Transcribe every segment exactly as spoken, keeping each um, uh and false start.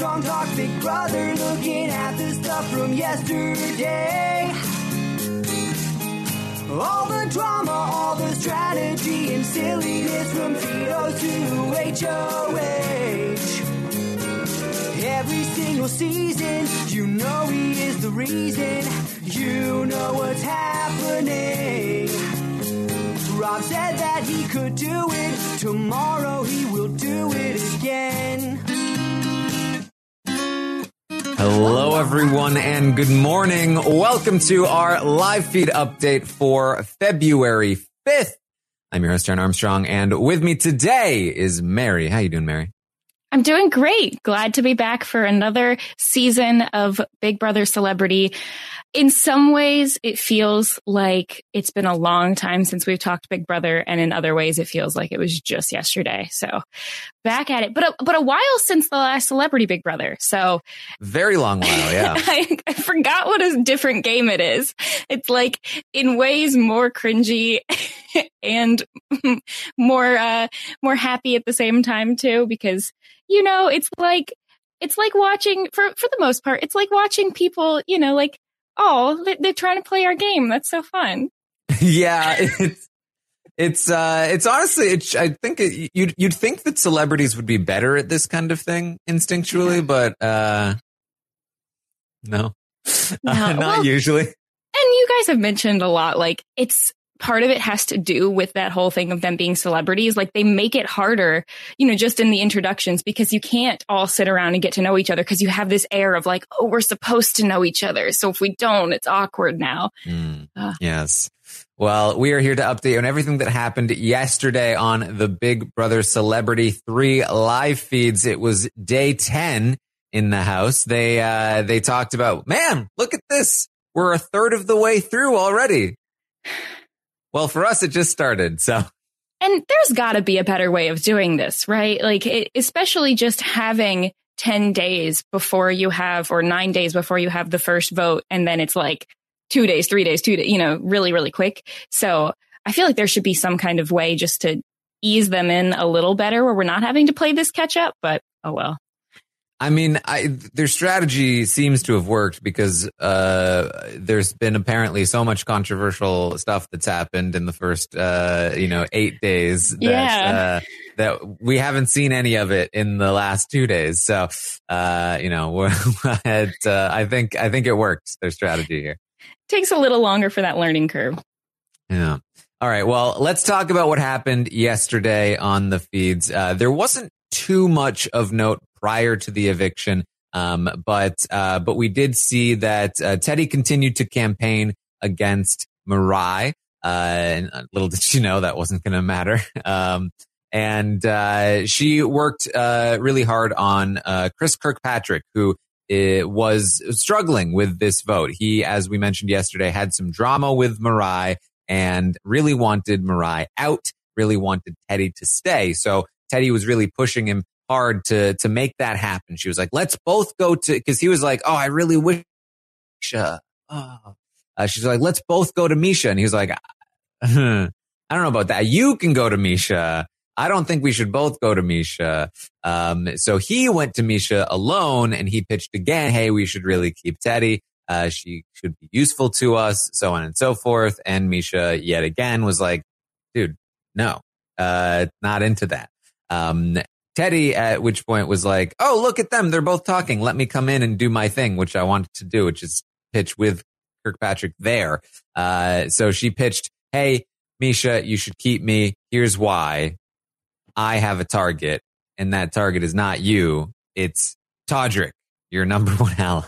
Armstrong talks Big Brother, looking at the stuff from yesterday. All the drama, all the strategy and silliness from Tito's to H O H. Every single season, you know he is the reason. You know what's happening. Rob said that he could do it. Tomorrow he will do it again. Hello, everyone, and good morning. Welcome to our live feed update for February fifth. I'm your host, John Armstrong, and with me today is Mary. How you doing, Mary? I'm doing great. Glad to be back for another season of Big Brother Celebrity. In some ways, it feels like it's been a long time since we've talked Big Brother, and in other ways, it feels like it was just yesterday. So back at it, but a, but a while since the last Celebrity Big Brother. So very long while, yeah. I, I forgot what a different game it is. It's like in ways more cringy and more uh, more happy at the same time too, because you know it's like it's like watching for for the most part, it's like watching people, you know, like. Oh, they're trying to play our game. That's so fun. Yeah, it's it's uh, it's honestly, it's, I think it, you'd you'd think that celebrities would be better at this kind of thing instinctually, but uh, no, no uh, not well, usually. And you guys have mentioned a lot, like it's. Part of it has to do with that whole thing of them being celebrities. Like they make it harder, you know, just in the introductions, because you can't all sit around and get to know each other because you have this air of like, oh, we're supposed to know each other. So if we don't, it's awkward now. Mm, uh. Yes. Well, we are here to update you on everything that happened yesterday on the Big Brother Celebrity three live feeds. It was day ten in the house. They, uh, they talked about, man, look at this. We're a third of the way through already. Well, for us, it just started, so. And there's got to be a better way of doing this, right? Like, it, especially just having ten days before you have, or nine days before you have the first vote, and then it's like two days, three days, two days, you know, really, really quick. So I feel like there should be some kind of way just to ease them in a little better where we're not having to play this catch up, but oh well. I mean, I, their strategy seems to have worked because uh, there's been apparently so much controversial stuff that's happened in the first, uh, you know, eight days that, yeah. uh, that we haven't seen any of it in the last two days. So, uh, you know, it, uh, I think I think it worked, their strategy here. Takes a little longer for that learning curve. Yeah. All right. Well, let's talk about what happened yesterday on the feeds. Uh, there wasn't too much of note prior to the eviction, um, but uh, but we did see that uh, Teddi continued to campaign against Mirai. Uh, and little did she know that wasn't going to matter. Um, and uh, she worked uh, really hard on uh, Chris Kirkpatrick, who uh, was struggling with this vote. He, as we mentioned yesterday, had some drama with Mirai and really wanted Mirai out, really wanted Teddi to stay. So Teddi was really pushing him hard to to make that happen. She was like, let's both go to, because he was like, oh, I really wish Misha. Oh. Uh, she's like, let's both go to Misha. And he was like, I don't know about that. You can go to Misha. I don't think we should both go to Misha. Um, so he went to Misha alone and he pitched again, hey, we should really keep Teddi. Uh, she should be useful to us, so on and so forth. And Misha yet again was like, dude, no, uh, not into that. Um, Teddi, at which point, was like, oh, look at them. They're both talking. Let me come in and do my thing, which I wanted to do, which is pitch with Kirkpatrick there. Uh, so she pitched, hey, Misha, you should keep me. Here's why. I have a target, and that target is not you. It's Todrick, your number one ally.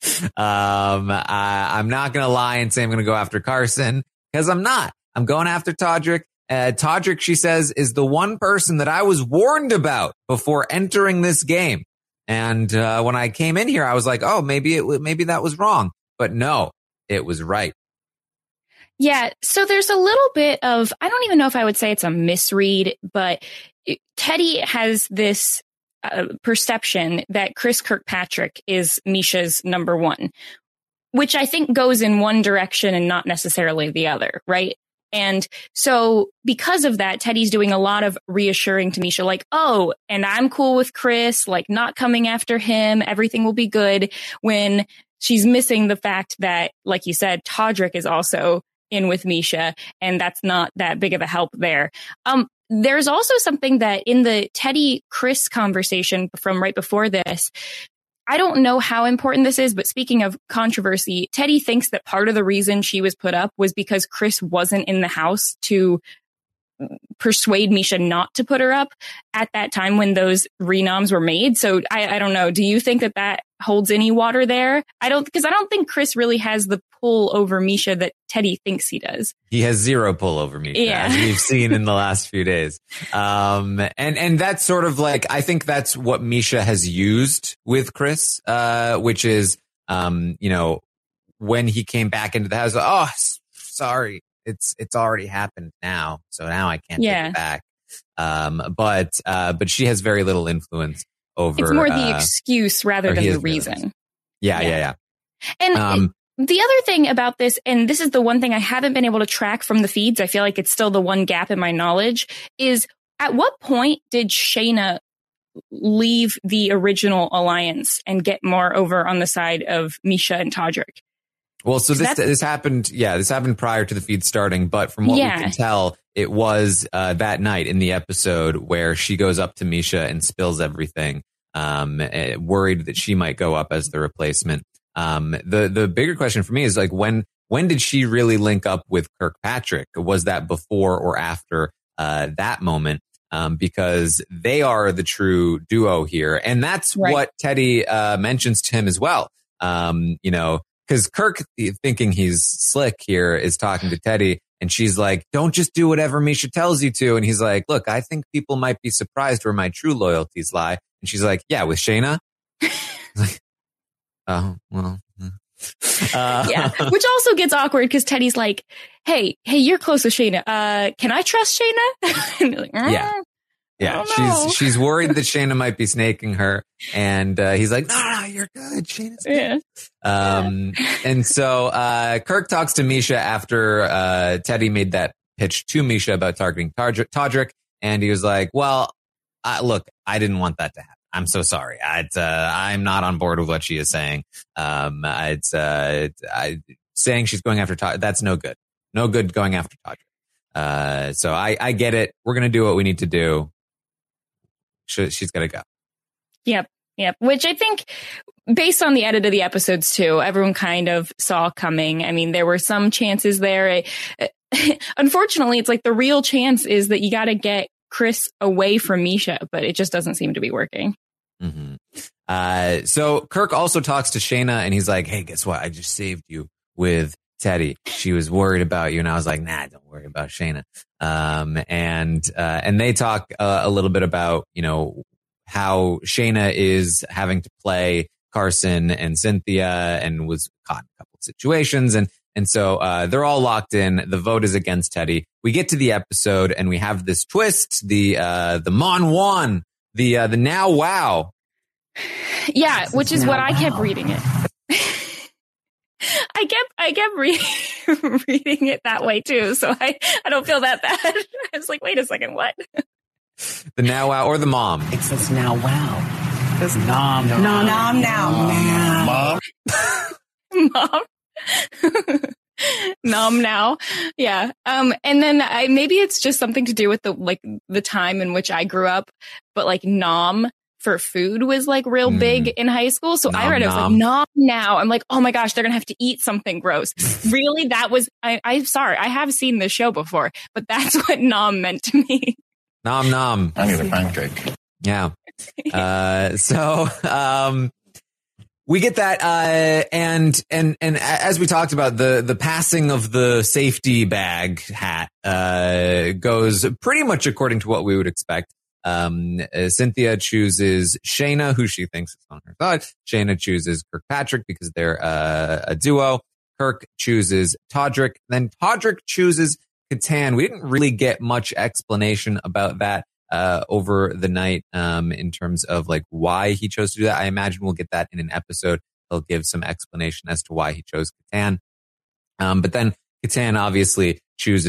um, I, I'm not going to lie and say I'm going to go after Carson, because I'm not. I'm going after Todrick. Uh, Todrick, she says, is the one person that I was warned about before entering this game. And uh, when I came in here, I was like, oh, maybe it maybe that was wrong. But no, it was right. Yeah. So there's a little bit of, I don't even know if I would say it's a misread, but Teddi has this uh, perception that Chris Kirkpatrick is Misha's number one, which I think goes in one direction and not necessarily the other, right? And so because of that, Teddy's doing a lot of reassuring to Misha, like, oh, and I'm cool with Chris, like not coming after him. Everything will be good, when she's missing the fact that, like you said, Todrick is also in with Misha, and that's not that big of a help there. Um, there's also something that in the Teddy Chris conversation from right before this, I don't know how important this is, but speaking of controversy, Teddy thinks that part of the reason she was put up was because Chris wasn't in the house to persuade Misha not to put her up at that time when those renoms were made. So I, I don't know. Do you think that that holds any water there? I don't, because I don't think Chris really has the pull over Misha that Teddy thinks he does. He has zero pull over Misha, yeah. as we've seen in the last few days. Um, and, and that's sort of like, I think that's what Misha has used with Chris, uh, which is, um, you know, when he came back into the house, oh, sorry. It's it's already happened now, so now I can't yeah. take it back. Um, but uh, but she has very little influence over. It's more the uh, excuse rather than the reason. Yeah, yeah, yeah. yeah. And um, the other thing about this, and this is the one thing I haven't been able to track from the feeds, I feel like it's still the one gap in my knowledge, is at what point did Shayna leave the original alliance and get more over on the side of Misha and Todrick? Well, so this this happened, yeah, this happened prior to the feed starting, but from what yeah. we can tell, it was uh, that night in the episode where she goes up to Misha and spills everything, um, worried that she might go up as the replacement. Um, the the bigger question for me is like, when when did she really link up with Kirkpatrick? Was that before or after uh, that moment? Um, because they are the true duo here, and that's right. what Teddy uh, mentions to him as well. Um, you know. Because Kirk, thinking he's slick here, is talking to Teddy, and she's like, don't just do whatever Misha tells you to. And he's like, look, I think people might be surprised where my true loyalties lie. And she's like, yeah, with Shayna? Like, oh, well. Uh, yeah, which also gets awkward because Teddy's like, hey, hey, you're close with Shayna. Uh, can I trust Shayna? And like, ah, yeah. Yeah, she's she's worried that Shayna might be snaking her, and uh, he's like, "No, no, you're good, Shayna's good." Yeah. Um, and so uh, Kirk talks to Misha after uh, Teddy made that pitch to Misha about targeting Todrick, Todrick and he was like, "Well, uh, look, I didn't want that to happen. I'm so sorry. I'd, uh, I'm not on board with what she is saying. Um, it's uh, I, saying she's going after Todrick. That's no good. No good going after Todrick. Uh, so I, I get it. We're gonna do what we need to do." She's got to go. Yep. Yep. Which I think based on the edit of the episodes too, everyone kind of saw coming. I mean, there were some chances there. Unfortunately, it's like the real chance is that you got to get Chris away from Misha, but it just doesn't seem to be working. Mm-hmm. Uh, so Kirk also talks to Shayna and he's like, hey, guess what? I just saved you with Teddy. She was worried about you. And I was like, nah, don't worry about Shayna. Um, and, uh, and they talk uh, a little bit about, you know, how Shayna is having to play Carson and Cynthia and was caught in a couple of situations. And, and so, uh, they're all locked in. The vote is against Teddy. We get to the episode and we have this twist, the, uh, the Mon Wan, the, uh, the now wow. Yeah. Which is what wow. I kept reading it. I kept, I kept re- reading it that way too. So I, I don't feel that bad. I was like, wait a second, what? The now wow or the mom. It says now wow. It says nom, nom, nom, nom, now. Mom. Mom. Nom now. Yeah. Um, and then I, maybe it's just something to do with the, like the time in which I grew up, but like nom for food was like real big mm. in high school. So nom, I read it, I was nom. like, nom now. I'm like, oh my gosh, they're going to have to eat something gross. Really? That was, I, I'm sorry. I have seen this show before, but that's what nom meant to me. Nom nom. I need a pancake. Yeah. Uh, so, um, we get that, uh, and, and, and as we talked about, the, the passing of the safety bag hat, uh, goes pretty much according to what we would expect. Um, uh, Cynthia chooses Shayna, who she thinks is on her side. Shayna chooses Kirkpatrick because they're uh, a duo. Kirk chooses Todrick. Then Todrick chooses Catan. We didn't really get much explanation about that uh, over the night um, in terms of like why he chose to do that. I imagine we'll get that in an episode. He'll give some explanation as to why he chose Catan. Um, but then Catan obviously chooses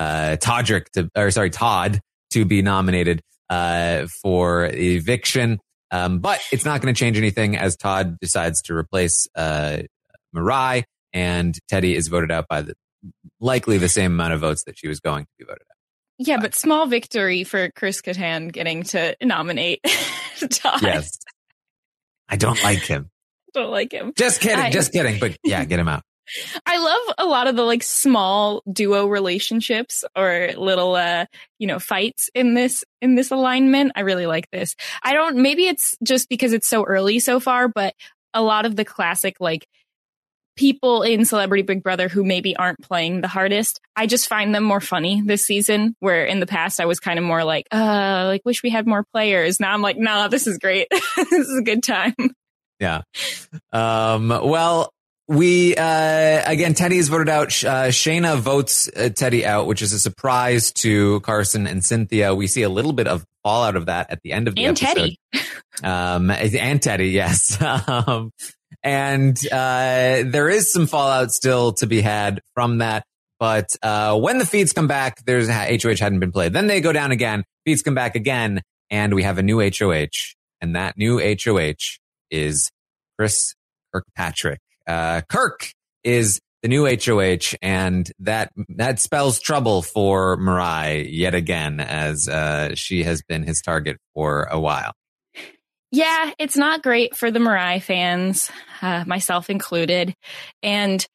uh, Todrick to, or sorry, Todd to be nominated uh, for eviction. Um, but it's not going to change anything as Todd decides to replace uh, Mirai, and Teddy is voted out by the likely the same amount of votes that she was going to be voted out. Yeah, but small victory for Chris Kattan getting to nominate Todd. Yes. I don't like him. Don't like him. Just kidding. I, just kidding. But yeah, get him out. I love a lot of the like small duo relationships or little, uh, you know, fights in this, in this alignment. I really like this. I don't, maybe it's just because it's so early so far, but a lot of the classic, like, people in Celebrity Big Brother who maybe aren't playing the hardest, I just find them more funny this season, where in the past I was kind of more like, uh, like wish we had more players. Now I'm like, nah, this is great. This is a good time. Yeah. Um, well, we, uh, again, Teddy is voted out. Uh, Shayna votes uh, Teddy out, which is a surprise to Carson and Cynthia. We see a little bit of fallout of that at the end of the and episode. Teddy. Um, and Teddy, yes. um, And uh, there is some fallout still to be had from that. But uh, when the feeds come back, there's H O H hadn't been played. Then they go down again. Feeds come back again. And we have a new H O H. And that new H O H is Chris Kirkpatrick. Uh, Kirk is the new H O H. And that that spells trouble for Mirai yet again, as uh, she has been his target for a while. Yeah, it's not great for the Mirai fans, uh, myself included. And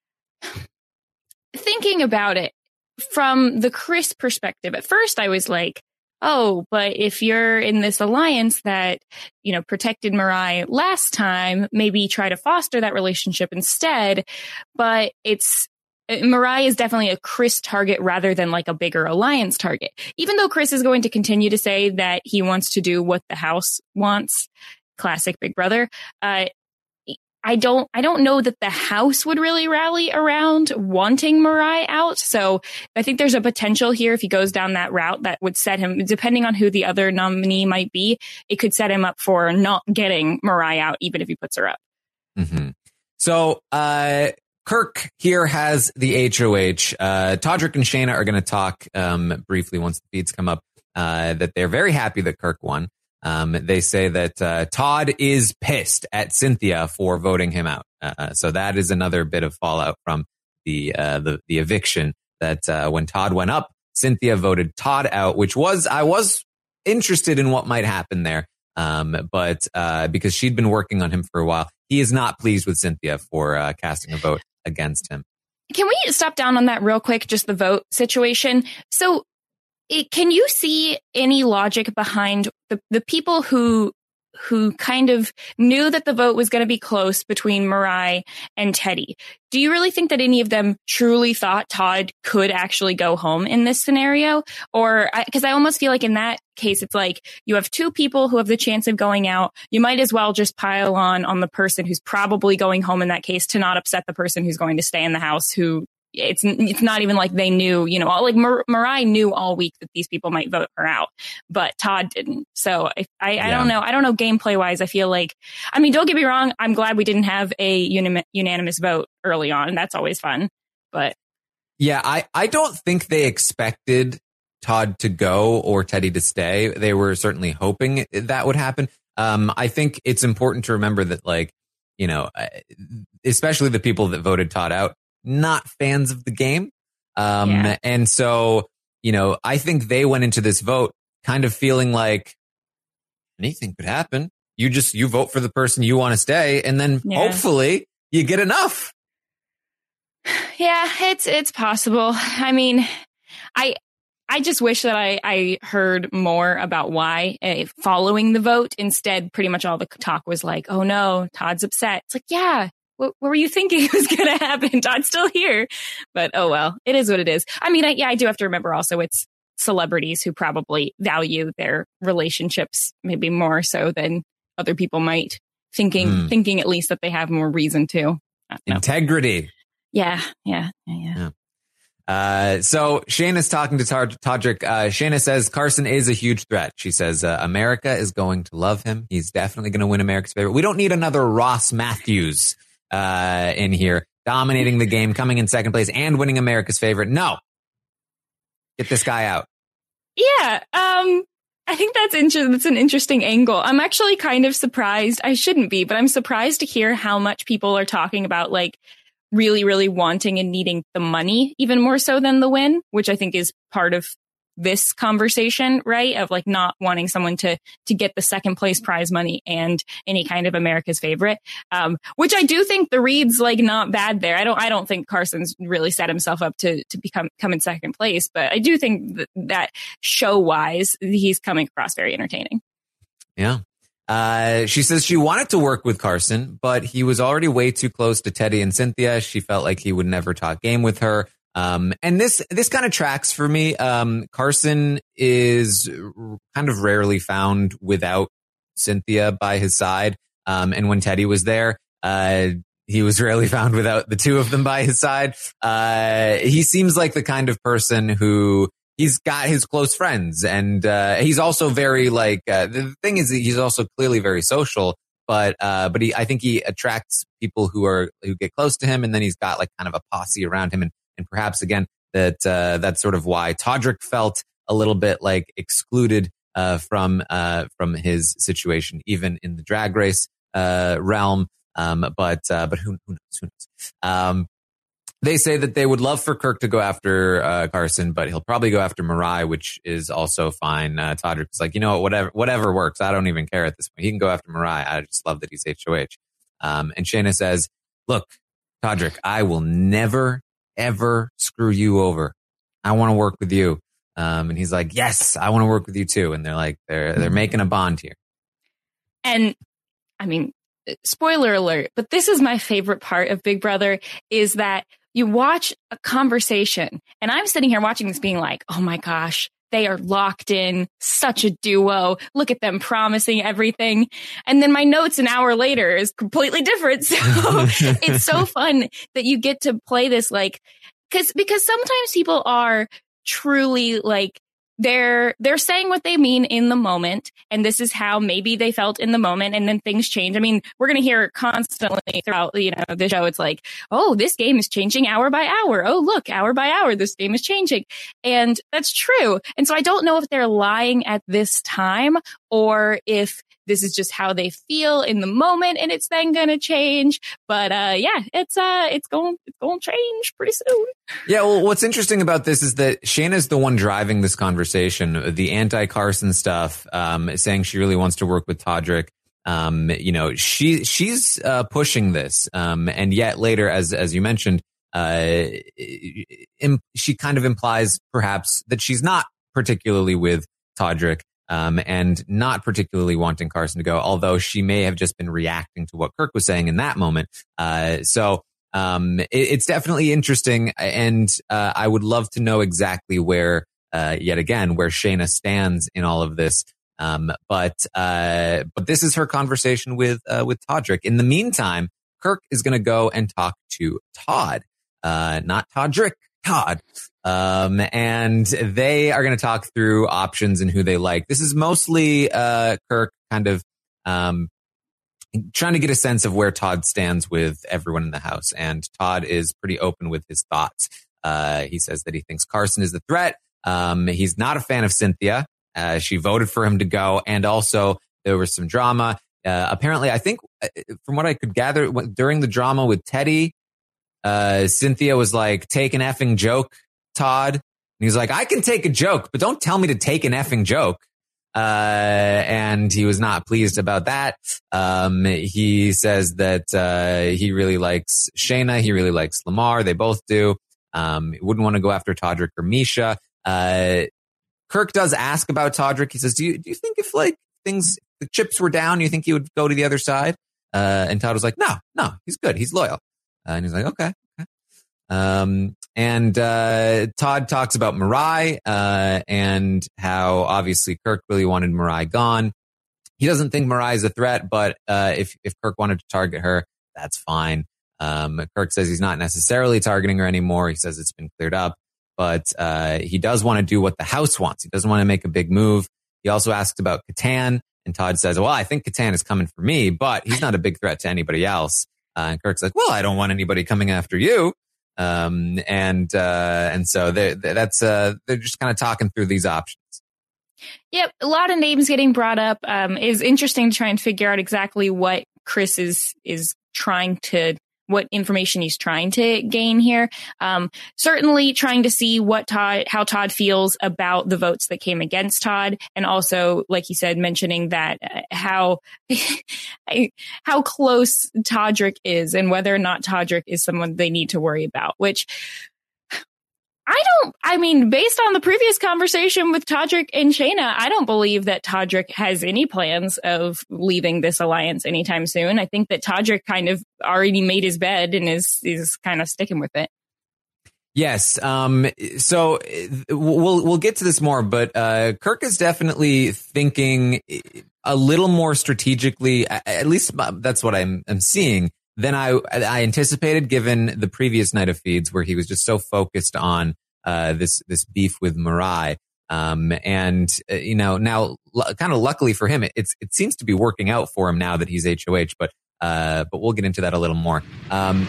thinking about it from the Chris perspective, at first I was like, oh, but if you're in this alliance that, you know, protected Mirai last time, maybe try to foster that relationship instead. But it's Mirai is definitely a Chris target rather than like a bigger alliance target. Even though Chris is going to continue to say that he wants to do what the house wants, classic Big Brother. Uh, I don't, I don't know that the house would really rally around wanting Mirai out. So I think there's a potential here if he goes down that route that would set him, depending on who the other nominee might be, it could set him up for not getting Mirai out, even if he puts her up. Mm-hmm. So, uh, Kirk here has the H O H. Uh, Todrick and Shayna are going to talk um, briefly once the feeds come up, uh, that they're very happy that Kirk won. Um, they say that uh, Todd is pissed at Cynthia for voting him out. Uh, so that is another bit of fallout from the uh, the, the eviction, that uh, when Todd went up, Cynthia voted Todd out, which was, I was interested in what might happen there. Um, but uh, because she'd been working on him for a while, he is not pleased with Cynthia for uh, casting a vote against him. Can we stop down on that real quick? Just the vote situation. So it, can you see any logic behind the, the people who who kind of knew that the vote was going to be close between Mirai and Teddy? Do you really think that any of them truly thought Todd could actually go home in this scenario? Or, because I, I almost feel like in that case, it's like you have two people who have the chance of going out. You might as well just pile on on the person who's probably going home in that case to not upset the person who's going to stay in the house, who it's it's not even like they knew, you know, all, like Mar- Mirai knew all week that these people might vote her out, but Todd didn't. So I, I, yeah. I don't know. I don't know gameplay wise. I feel like, I mean, don't get me wrong. I'm glad we didn't have a uni- unanimous vote early on. That's always fun. But yeah, I, I don't think they expected Todd to go or Teddy to stay. They were certainly hoping that would happen. Um, I think it's important to remember that, like, you know, especially the people that voted Todd out, not fans of the game. Um, yeah. And so, you know, I think they went into this vote kind of feeling like anything could happen. You just, you vote for the person you want to stay, and then yeah. hopefully you get enough. Yeah, it's, it's possible. I mean, I, I just wish that I, I heard more about why uh, following the vote. Instead, pretty much all the talk was like, oh no, Todd's upset. It's like, yeah. What, what were you thinking was going to happen? Todd's still here. But oh well, it is what it is. I mean, I, yeah, I do have to remember also it's celebrities who probably value their relationships maybe more so than other people might, thinking mm. thinking at least that they have more reason to. Integrity. Yeah, yeah, yeah, yeah. yeah. Uh, so Shayna's talking to Tar- Todrick. Uh, Shayna says Carson is a huge threat. She says uh, America is going to love him. He's definitely going to win America's favorite. We don't need another Ross Matthews uh, in here dominating the game, coming in second place and winning America's favorite. No, Get this guy out. Yeah. Um, I think that's inter- that's an interesting angle. I'm actually kind of surprised. I shouldn't be, but I'm surprised to hear how much people are talking about like really, really wanting and needing the money even more so than the win, which I think is part of this conversation, right? Of like not wanting someone to, to get the second place prize money and any kind of America's favorite. Um, which I do think the read's like not bad there. I don't, I don't think Carson's really set himself up to, to become, come in second place, but I do think that, that show wise, he's coming across very entertaining. Yeah. Uh, she says she wanted to work with Carson, but he was already way too close to Teddy and Cynthia. She felt like he would never talk game with her. Um, and this, this kind of tracks for me. Um, Carson is kind of rarely found without Cynthia by his side. Um, and when Teddy was there, uh, he was rarely found without the two of them by his side. Uh, he seems like the kind of person who he's got his close friends, and, uh, he's also very like, uh, the thing is that he's also clearly very social, but, uh, but he, I think he attracts people who are, who get close to him, and then he's got like kind of a posse around him. And And perhaps, again, that uh, that's sort of why Todrick felt a little bit like excluded uh, from uh, from his situation, even in the drag race uh, realm. Um, but uh, but who, who knows? Who knows? Um, they say that they would love for Kirk to go after uh, Carson, but he'll probably go after Mirai, which is also fine. Uh, Todrick's like, you know what, whatever, whatever works. I don't even care at this point. He can go after Mirai. I just love that he's H O H. Um, and Shayna says, look, Todrick, I will never ever screw you over. I want to work with you. Um, and he's like, yes, I want to work with you too. And they're like, they're, they're making a bond here. And I mean, spoiler alert, but this is my favorite part of Big Brother is that you watch a conversation and I'm sitting here watching this being like, oh my gosh, they are locked in, such a duo. Look at them promising everything. And then my notes an hour later is completely different. So it's so fun that you get to play this like, cause, because sometimes people are truly like, they're, they're saying what they mean in the moment. And this is how maybe they felt in the moment. And then things change. I mean, we're going to hear constantly throughout, you know, the show. It's like, oh, this game is changing hour by hour. Oh, look, hour by hour, this game is changing. And that's true. And so I don't know if they're lying at this time or if this is just how they feel in the moment and it's then going to change. But, uh, yeah, it's, uh, it's going, it's going to change pretty soon. Yeah. Well, what's interesting about this is that Shayna's the one driving this conversation, the anti-Carson stuff, um, saying she really wants to work with Todrick. Um, you know, she, she's, uh, pushing this. Um, and yet later, as, as you mentioned, uh, im- she kind of implies perhaps that she's not particularly with Todrick. Um, and not particularly wanting Carson to go, although she may have just been reacting to what Kirk was saying in that moment. Uh, so, um, it, it's definitely interesting. And, uh, I would love to know exactly where, uh, yet again, where Shayna stands in all of this. Um, but, uh, but this is her conversation with, uh, with Todrick. In the meantime, Kirk is going to go and talk to Todd, uh, not Todrick, Todd. Um, and they are going to talk through options and who they like. This is mostly, uh, Kirk kind of, um, trying to get a sense of where Todd stands with everyone in the house. And Todd is pretty open with his thoughts. Uh, he says that he thinks Carson is the threat. Um, he's not a fan of Cynthia. Uh, she voted for him to go. And also there was some drama. Uh, apparently, I think from what I could gather during the drama with Teddy, uh, Cynthia was like, take an effing joke, Todd. And he's like, I can take a joke, but don't tell me to take an effing joke. Uh, and he was not pleased about that. Um, he says that, uh, he really likes Shayna. He really likes Lamar. They both do. Um, he wouldn't want to go after Todrick or Misha. Uh, Kirk does ask about Todrick. He says, do you, do you think if like things, the chips were down, you think he would go to the other side? Uh, and Todd was like, no, no, he's good. He's loyal. Uh, and he's like, okay. okay. Um, and, uh, Todd talks about Mirai, uh, and how obviously Kirk really wanted Mirai gone. He doesn't think Mirai is a threat, but, uh, if, if Kirk wanted to target her, that's fine. Um, Kirk says he's not necessarily targeting her anymore. He says it's been cleared up, but, uh, he does want to do what the house wants. He doesn't want to make a big move. He also asks about Catan, and Todd says, well, I think Catan is coming for me, but he's not a big threat to anybody else. Uh, and Kirk's like, well, I don't want anybody coming after you. Um, and, uh, and so they, that's, uh, they're just kind of talking through these options. Yep. A lot of names getting brought up. Um, it was interesting to try and figure out exactly what Chris is, is trying to, what information he's trying to gain here. Um, certainly trying to see what Todd, how Todd feels about the votes that came against Todd. And also, like he said, mentioning that uh, how, how close Todrick is and whether or not Todrick is someone they need to worry about, which I don't, I mean, based on the previous conversation with Todrick and Shayna, I don't believe that Todrick has any plans of leaving this alliance anytime soon. I think that Todrick kind of already made his bed and is, is kind of sticking with it. Yes. Um, so we'll, we'll get to this more, but, uh, Kirk is definitely thinking a little more strategically, at least that's what I'm, I'm seeing, than I, I anticipated, given the previous night of feeds where he was just so focused on, uh, this, this beef with Mirai. Um, and, uh, you know, now l- kind of luckily for him, it, it's, it seems to be working out for him now that he's H O H, but, uh, but we'll get into that a little more. Um,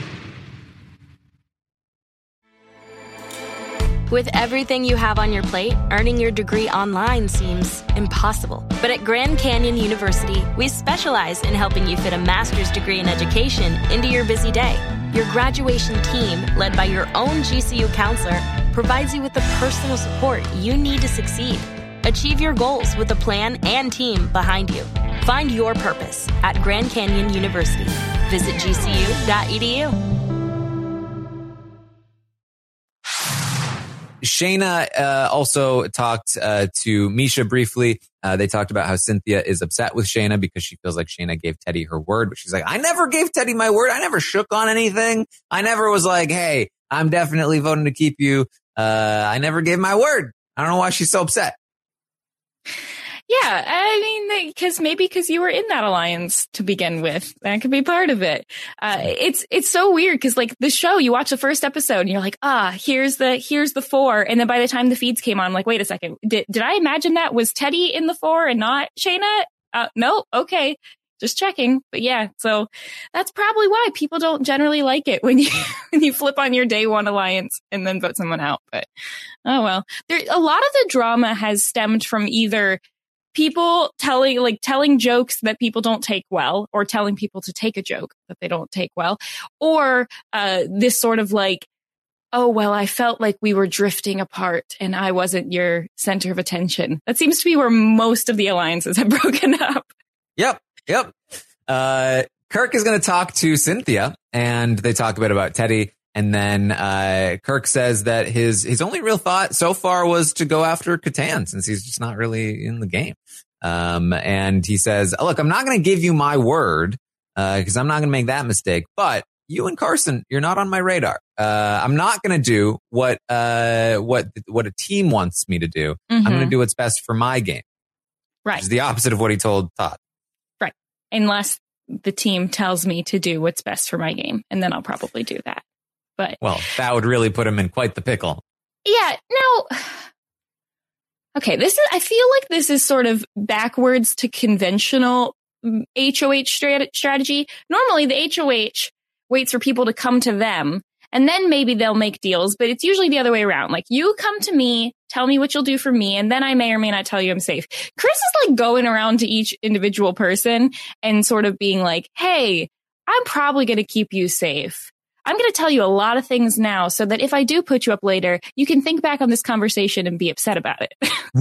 With everything you have on your plate, earning your degree online seems impossible. But at Grand Canyon University, we specialize in helping you fit a master's degree in education into your busy day. Your graduation team, led by your own G C U counselor, provides you with the personal support you need to succeed. Achieve your goals with a plan and team behind you. Find your purpose at Grand Canyon University. Visit G C U dot E D U. Shayna uh, also talked uh, to Misha briefly. Uh, they talked about how Cynthia is upset with Shayna because she feels like Shayna gave Teddy her word. But she's like, I never gave Teddy my word. I never shook on anything. I never was like, hey, I'm definitely voting to keep you. Uh, I never gave my word. I don't know why she's so upset. Yeah, I mean, because maybe because you were in that alliance to begin with, that could be part of it. Uh, it's it's so weird because like the show, you watch the first episode and you're like, ah, here's the here's the four, and then by the time the feeds came on, I'm like, wait a second, did did I imagine that was Teddy in the four and not Shayna? Uh, no, okay, just checking. But yeah, so that's probably why people don't generally like it when you when you flip on your day one alliance and then vote someone out. But oh well, there a lot of the drama has stemmed from either people telling, like telling jokes that people don't take well, or telling people to take a joke that they don't take well, or uh, this sort of like, oh, well, I felt like we were drifting apart and I wasn't your center of attention. That seems to be where most of the alliances have broken up. Yep. Yep. Uh, Kirk is going to talk to Cynthia, and they talk a bit about Teddy. And then uh, Kirk says that his his only real thought so far was to go after Catan, since he's just not really in the game. Um, and he says, look, I'm not going to give you my word because uh, I'm not going to make that mistake. But you and Carson, you're not on my radar. Uh, I'm not going to do what uh, what what a team wants me to do. Mm-hmm. I'm going to do what's best for my game. Right. Which is the opposite of what he told Todd. Right. Unless the team tells me to do what's best for my game, and then I'll probably do that. But well, that would really put him in quite the pickle. Yeah, no. Okay, this is, I feel like this is sort of backwards to conventional H O H strat- strategy. Normally, the H O H waits for people to come to them, and then maybe they'll make deals, but it's usually the other way around. Like, you come to me, tell me what you'll do for me, and then I may or may not tell you I'm safe. Chris is like going around to each individual person and sort of being like, hey, I'm probably going to keep you safe. I'm going to tell you a lot of things now so that if I do put you up later, you can think back on this conversation and be upset about it.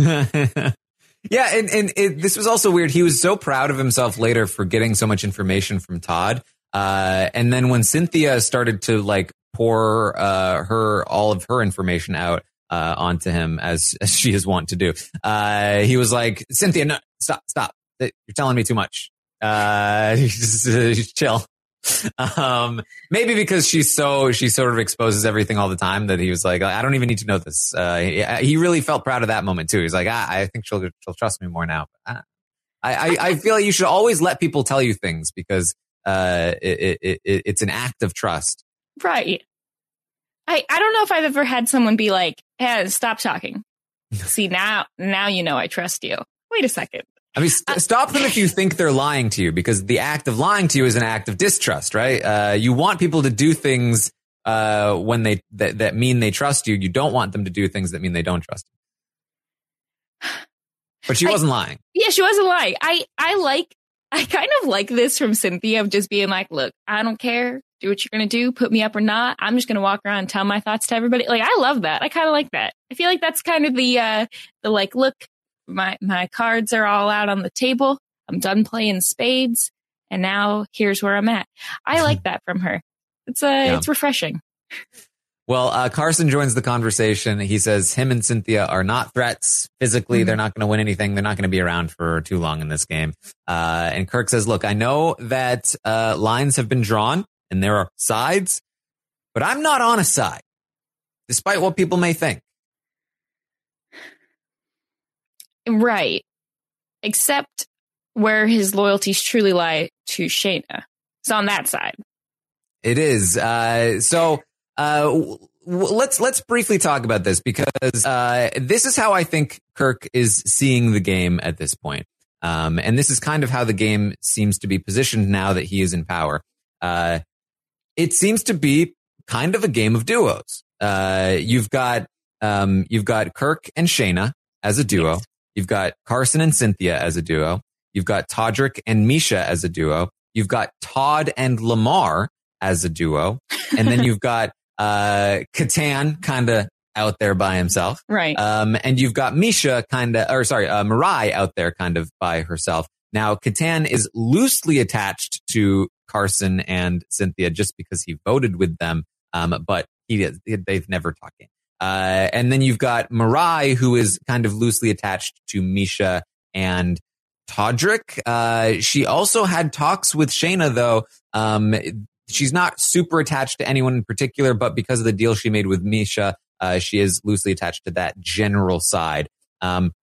Yeah. And, and it, this was also weird. He was so proud of himself later for getting so much information from Todd. Uh, and then when Cynthia started to like pour, uh, her, all of her information out, uh, onto him as, as she is wont to do, uh, he was like, Cynthia, no, stop, stop. You're telling me too much. Uh, just, uh, chill. Um, maybe because she's so, she sort of exposes everything all the time that he was like, I don't even need to know this. Uh, he, he really felt proud of that moment too. He's like, ah, I think she'll, she'll trust me more now. I, I, I feel like you should always let people tell you things because, uh, it, it, it, it's an act of trust. Right. I, I don't know if I've ever had someone be like, hey, stop talking. See, now, now, you know, I trust you. Wait a second. I mean, st- stop them if you think they're lying to you, because the act of lying to you is an act of distrust, right? Uh, you want people to do things uh, when they that, that mean they trust you. You don't want them to do things that mean they don't trust you. But she wasn't I, lying. Yeah, she wasn't lying. I, I like, I kind of like this from Cynthia of just being like, look, I don't care. Do what you're going to do. Put me up or not. I'm just going to walk around and tell my thoughts to everybody. Like, I love that. I kind of like that. I feel like that's kind of the, uh, the like, look, my, my cards are all out on the table. I'm done playing spades. And now here's where I'm at. I like that from her. It's, uh, yeah. It's refreshing. Well, uh, Carson joins the conversation. He says him and Cynthia are not threats physically. Mm-hmm. They're not going to win anything. They're not going to be around for too long in this game. Uh, and Kirk says, look, I know that uh, lines have been drawn and there are sides, but I'm not on a side, despite what people may think. Right. Except where his loyalties truly lie to Shayna. It's on that side. It is. Uh, so... Uh, w- let's let's briefly talk about this because uh, this is how I think Kirk is seeing the game at this point. Um, and this is kind of how the game seems to be positioned now that he is in power. Uh, it seems to be kind of a game of duos. Uh, you've got um, you've got Kirk and Shayna as a duo. Yes. You've got Carson and Cynthia as a duo. You've got Todrick and Misha as a duo. You've got Todd and Lamar as a duo. And then you've got uh, Catan kind of out there by himself. Right. Um, and you've got Misha kind of, or sorry, uh, Mirai out there kind of by herself. Now, Catan is loosely attached to Carson and Cynthia just because he voted with them. Um, but he, they've never talked game. Uh, and then you've got Mirai, who is kind of loosely attached to Misha and Todrick. Uh, she also had talks with Shayna, though. Um, she's not super attached to anyone in particular, but because of the deal she made with Misha, uh, she is loosely attached to that general side. Um,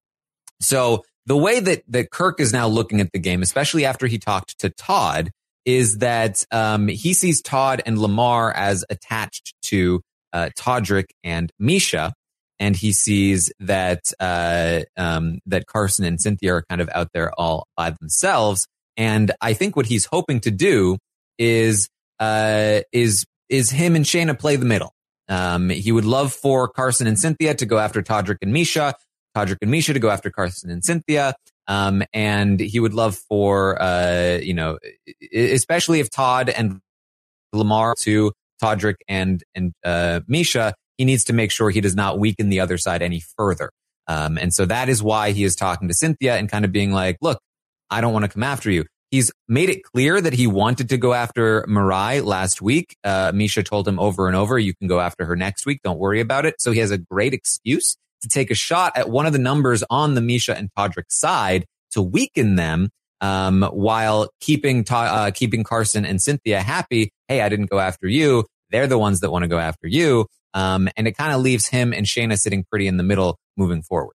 so the way that, that Kirk is now looking at the game, especially after he talked to Todd, is that um, he sees Todd and Lamar as attached to uh, Todrick and Misha. And he sees that uh, um, that Carson and Cynthia are kind of out there all by themselves. And I think what he's hoping to do is uh, is is him and Shayna play the middle. Um, he would love for Carson and Cynthia to go after Todrick and Misha, Todrick and Misha to go after Carson and Cynthia. Um, and he would love for, uh, you know, especially if Todd and Lamar to Todrick and, and, uh, Misha, he needs to make sure he does not weaken the other side any further. Um, and so that is why he is talking to Cynthia and kind of being like, look, I don't want to come after you. He's made it clear that he wanted to go after Mirai last week. Uh, Misha told him over and over, you can go after her next week. Don't worry about it. So he has a great excuse to take a shot at one of the numbers on the Misha and Todrick side to weaken them, um, while keeping, uh, keeping Carson and Cynthia happy. Hey, I didn't go after you. They're the ones that want to go after you. Um, and it kind of leaves him and Shayna sitting pretty in the middle moving forward.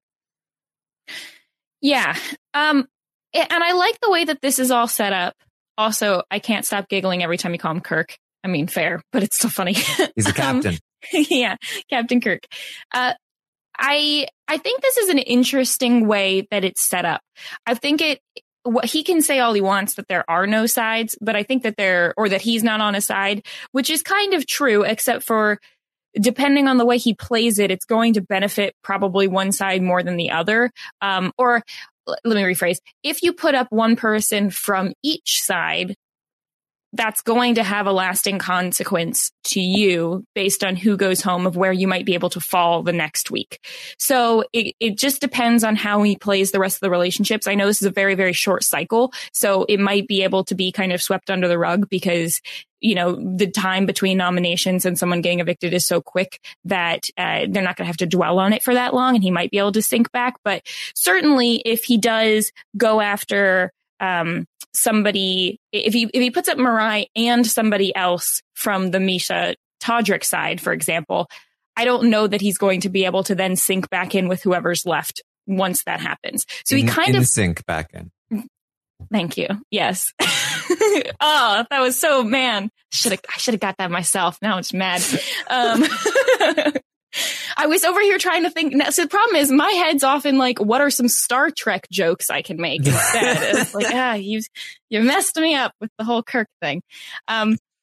Yeah. Um, and I like the way that this is all set up. Also, I can't stop giggling every time you call him Kirk. I mean, fair, but it's still funny. He's a captain. um, yeah, Captain Kirk. Uh, I I think this is an interesting way that it's set up. I think it, what he can say all he wants that there are no sides, but I think that there, or that he's not on a side, which is kind of true, except for depending on the way he plays it, it's going to benefit probably one side more than the other. Um, or let me rephrase. If you put up one person from each side, that's going to have a lasting consequence to you based on who goes home of where you might be able to fall the next week. So it, it just depends on how he plays the rest of the relationships. I know this is a very, very short cycle, so it might be able to be kind of swept under the rug because, you know, the time between nominations and someone getting evicted is so quick that uh, they're not going to have to dwell on it for that long, and he might be able to sink back. But certainly if he does go after um, somebody, if he if he puts up Mirai and somebody else from the Misha Todrick side, for example, I don't know that he's going to be able to then sink back in with whoever's left once that happens. So in, he kind in of sink back in. Thank you. Yes. Oh, that was so, man. Should have I should have got that myself. Now it's mad. Um, I was over here trying to think. So the problem is my head's often like, what are some Star Trek jokes I can make instead? It's like, ah, you you messed me up with the whole Kirk thing. Um,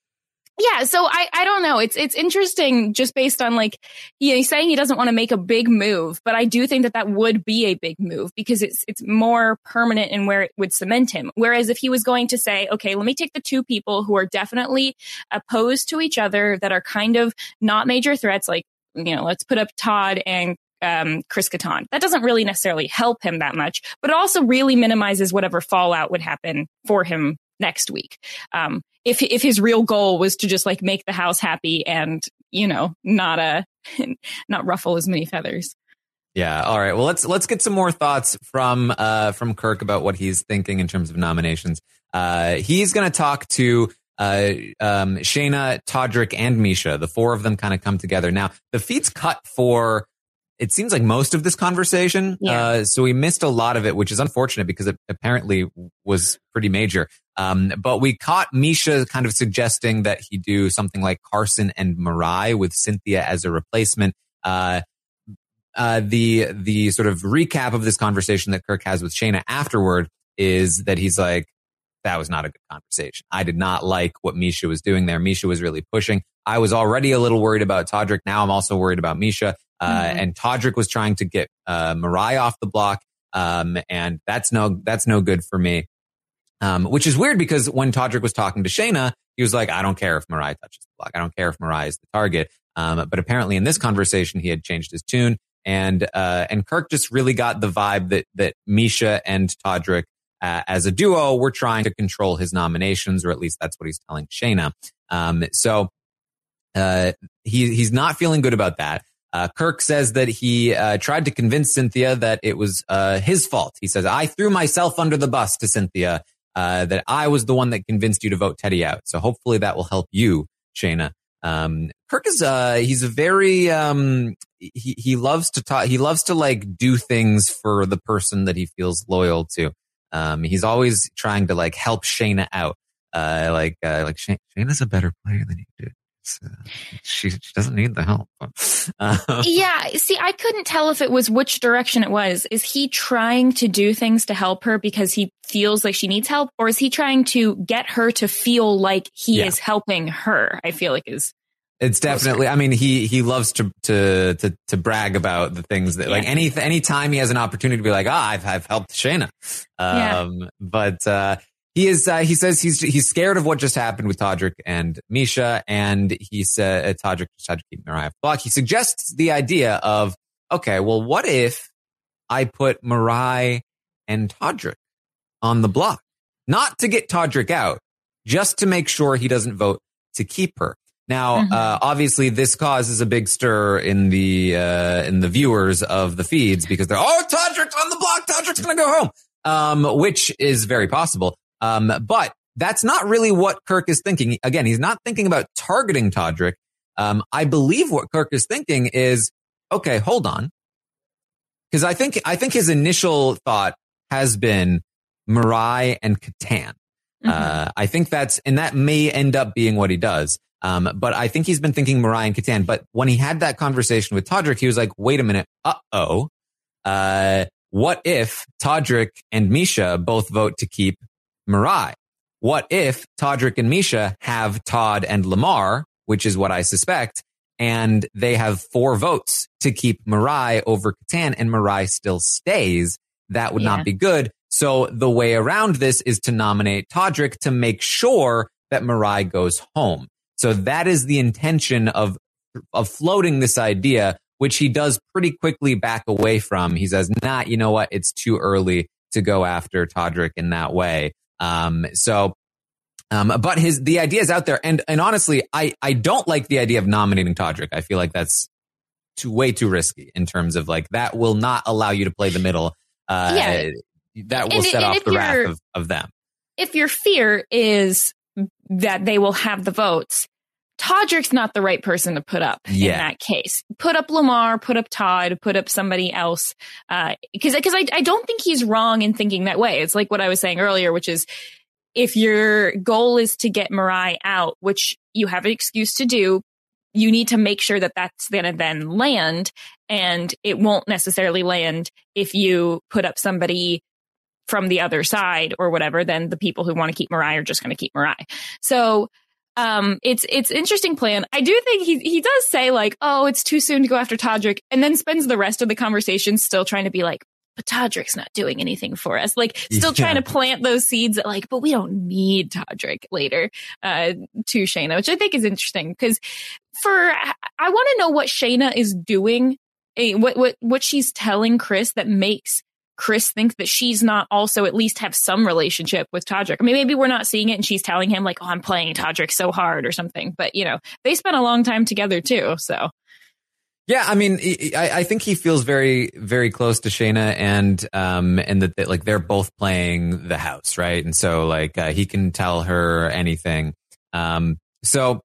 Yeah, so I, I don't know. It's it's interesting just based on like, you know, he's saying he doesn't want to make a big move, but I do think that that would be a big move because it's it's more permanent in where it would cement him. Whereas if he was going to say, okay, let me take the two people who are definitely opposed to each other that are kind of not major threats, like, you know, let's put up Todd and um, Chris Kattan. That doesn't really necessarily help him that much, but it also really minimizes whatever fallout would happen for him next week. Um, if if his real goal was to just like make the house happy and, you know, not a not ruffle as many feathers. Yeah. All right. Well, let's let's get some more thoughts from uh, from Kirk about what he's thinking in terms of nominations. Uh, he's going to talk to uh, um, Shayna, Todrick, and Misha. The four of them kind of come together. Now, the feed's cut for, it seems like most of this conversation. Yeah. Uh, so we missed a lot of it, which is unfortunate because it apparently was pretty major. Um, but we caught Misha kind of suggesting that he do something like Carson and Mirai with Cynthia as a replacement. Uh, uh, the, the sort of recap of this conversation that Kirk has with Shayna afterward is that he's like, that was not a good conversation. I did not like what Misha was doing there. Misha was really pushing. I was already a little worried about Todrick. Now I'm also worried about Misha. Uh, mm-hmm. And Todrick was trying to get, uh, Mirai off the block. Um, and that's no, that's no good for me. Um, which is weird because when Todrick was talking to Shayna, he was like, I don't care if Mirai touches the block. I don't care if Mirai is the target. Um, but apparently in this conversation, he had changed his tune. And, uh, and Kirk just really got the vibe that, that Misha and Todrick, uh, as a duo were trying to control his nominations, or at least that's what he's telling Shayna. Um, so, uh, he, he's not feeling good about that. Uh, Kirk says that he, uh, tried to convince Cynthia that it was, uh, his fault. He says, I threw myself under the bus to Cynthia, uh, that I was the one that convinced you to vote Teddy out. So hopefully that will help you, Shayna. Um, Kirk is, uh, he's a very, um, he, he loves to talk, he loves to like do things for the person that he feels loyal to. Um, he's always trying to like help Shayna out. Uh, like, uh, like Shay- Shayna's a better player than you do. Uh, she, she doesn't need the help. Um, yeah. See, I couldn't tell if it was which direction it was. Is he trying to do things to help her because he feels like she needs help? Or is he trying to get her to feel like he yeah. is helping her? I feel like is. It's definitely, I mean, he, he loves to, to, to, to brag about the things that, yeah. like, any, any time he has an opportunity to be like, ah, I've, I've helped Shayna. Um, yeah. but, uh, he is, uh, he says he's, he's scared of what just happened with Todrick and Misha. And he said, uh, Todrick just had to keep Mirai off the block. He suggests the idea of, okay, well, what if I put Mirai and Todrick on the block? Not to get Todrick out, just to make sure he doesn't vote to keep her. Now, mm-hmm. uh, obviously this causes a big stir in the, uh, in the viewers of the feeds because they're, oh, Todrick's on the block. Todrick's going to go home. Um, which is very possible. Um, but that's not really what Kirk is thinking. Again, he's not thinking about targeting Todrick. Um, I believe what Kirk is thinking is, okay, hold on. Cause I think, I think his initial thought has been Mirai and Kattan. Mm-hmm. Uh, I think that's, and that may end up being what he does. Um, but I think he's been thinking Mirai and Kattan. But when he had that conversation with Todrick, he was like, wait a minute. Uh-oh. Uh, what if Todrick and Misha both vote to keep Mirai? What if Todrick and Misha have Todd and Lamar, which is what I suspect, and they have four votes to keep Mirai over Kattan and Mirai still stays? That would yeah. not be good. So the way around this is to nominate Todrick to make sure that Mirai goes home. So that is the intention of, of floating this idea, which he does pretty quickly back away from. He says, nah, you know what? It's too early to go after Todrick in that way. Um, so, um, but his, the idea is out there. And, and honestly, I, I don't like the idea of nominating Todrick. I feel like that's too, way too risky in terms of like, that will not allow you to play the middle. Uh, yeah. That will and, set and off the wrath of, of them. If your fear is that they will have the votes, Todrick's not the right person to put up yeah. in that case. Put up Lamar, put up Todd, put up somebody else. Uh, cause, cause I, I don't think he's wrong in thinking that way. It's like what I was saying earlier, which is if your goal is to get Mirai out, which you have an excuse to do, you need to make sure that that's going to then land, and it won't necessarily land if you put up somebody from the other side or whatever. Then the people who want to keep Mirai are just going to keep Mirai. So, Um, it's it's interesting plan. I do think he he does say like, oh, it's too soon to go after Todrick, and then spends the rest of the conversation still trying to be like, but Todrick's not doing anything for us. Like, still yeah. trying to plant those seeds that like, but we don't need Todrick later uh, to Shayna, which I think is interesting because for I want to know what Shayna is doing, what what what she's telling Chris that makes Chris think that she's not also at least have some relationship with Todrick. I mean, maybe we're not seeing it and she's telling him like, oh, I'm playing Todrick so hard or something. But, you know, they spent a long time together, too. So, yeah, I mean, I, I think he feels very, very close to Shayna and um, and that, that like they're both playing the house. Right. And so like uh, he can tell her anything. Um, so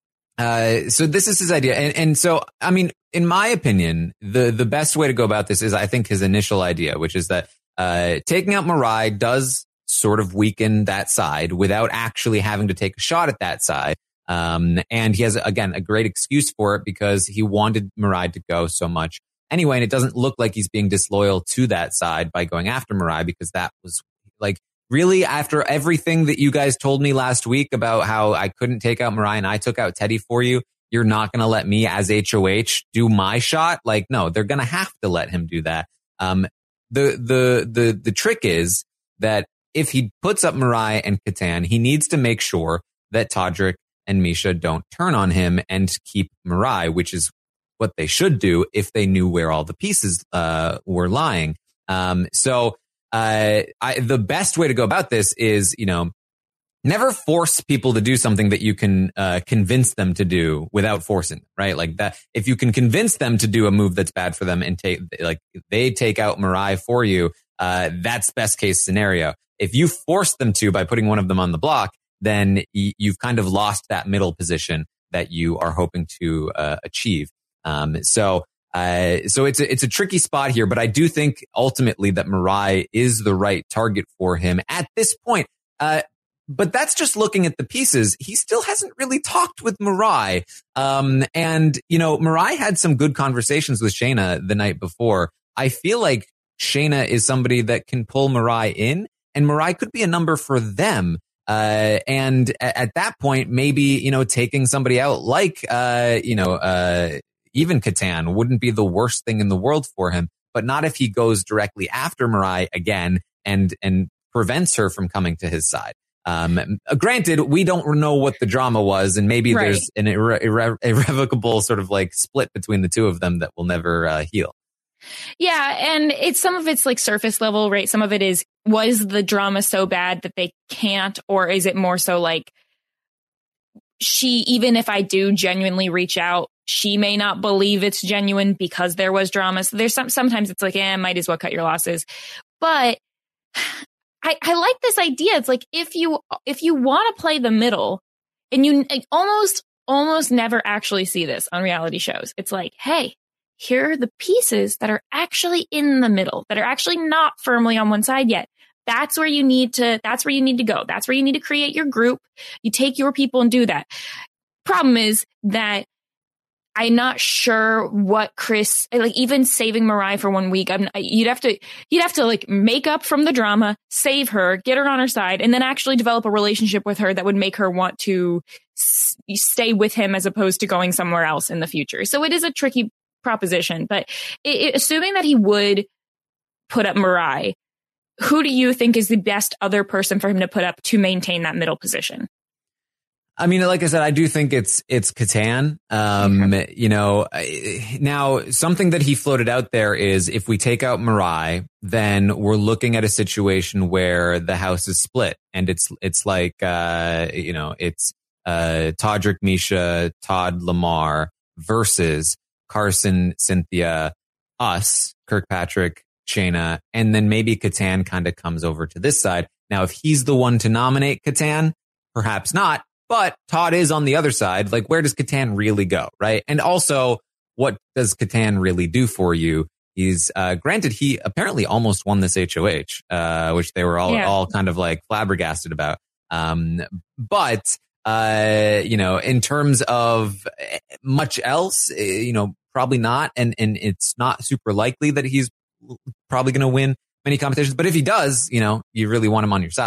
uh, so this is his idea. And, and so, I mean, in my opinion, the, the best way to go about this is, I think, his initial idea, which is that uh, taking out Mirai does sort of weaken that side without actually having to take a shot at that side. Um, and he has, again, a great excuse for it because he wanted Mirai to go so much anyway. And it doesn't look like he's being disloyal to that side by going after Mirai because that was like, really, after everything that you guys told me last week about how I couldn't take out Mirai and I took out Teddy for you, you're not going to let me as H O H do my shot? Like, no, they're going to have to let him do that. Um, the, the, the, the trick is that if he puts up Mirai and Catan, he needs to make sure that Todrick and Misha don't turn on him and keep Mirai, which is what they should do if they knew where all the pieces, uh, were lying. Um, so, uh, I, the best way to go about this is, you know, never force people to do something that you can uh, convince them to do without forcing them, right? Like that, if you can convince them to do a move that's bad for them and take, like they take out Mirai for you, uh, that's best case scenario. If you force them to by putting one of them on the block, then y- you've kind of lost that middle position that you are hoping to uh, achieve. Um, so, uh, so it's a, it's a tricky spot here, but I do think ultimately that Mirai is the right target for him at this point. Uh, But that's just looking at the pieces. He still hasn't really talked with Mirai. Um, and, you know, Mirai had some good conversations with Shayna the night before. I feel like Shayna is somebody that can pull Mirai in, and Mirai could be a number for them. Uh, and at, at that point, maybe, you know, taking somebody out like, uh, you know, uh, even Catan wouldn't be the worst thing in the world for him, but not if he goes directly after Mirai again and, and prevents her from coming to his side. Um, granted, we don't know what the drama was, and maybe right. there's an irre- irre- irrevocable sort of like split between the two of them that will never uh, heal. Yeah, and it's some of it's like surface level, right? Some of it is, was the drama so bad that they can't, or is it more so like she, even if I do genuinely reach out, she may not believe it's genuine because there was drama. So there's some, sometimes it's like, eh, might as well cut your losses. But I, I like this idea. It's like, if you, if you want to play the middle, and you almost, almost never actually see this on reality shows. It's like, hey, here are the pieces that are actually in the middle, that are actually not firmly on one side yet. That's where you need to, that's where you need to go. That's where you need to create your group. You take your people and do that. Problem is that I'm not sure what Chris, like even saving Mirai for one week, I'm, you'd have to, you'd have to like make up from the drama, save her, get her on her side, and then actually develop a relationship with her that would make her want to s- stay with him as opposed to going somewhere else in the future. So it is a tricky proposition, but it, it, assuming that he would put up Mirai, who do you think is the best other person for him to put up to maintain that middle position? I mean, like I said, I do think it's, it's Catan. Um, okay. You know, now something that he floated out there is if we take out Mirai, then we're looking at a situation where the house is split, and it's, it's like, uh, you know, it's, uh, Todrick, Misha, Todd, Lamar versus Carson, Cynthia, us, Kirkpatrick, Shayna, and then maybe Catan kind of comes over to this side. Now, if he's the one to nominate Catan, perhaps not. But Todd is on the other side. Like, where does Catan really go, right? And also, what does Catan really do for you? He's, uh, granted, he apparently almost won this H O H, uh, which they were all, yeah. all kind of like flabbergasted about. Um, but, uh, you know, in terms of much else, you know, probably not. And, and it's not super likely that he's probably going to win many competitions. But if he does, you know, you really want him on your side.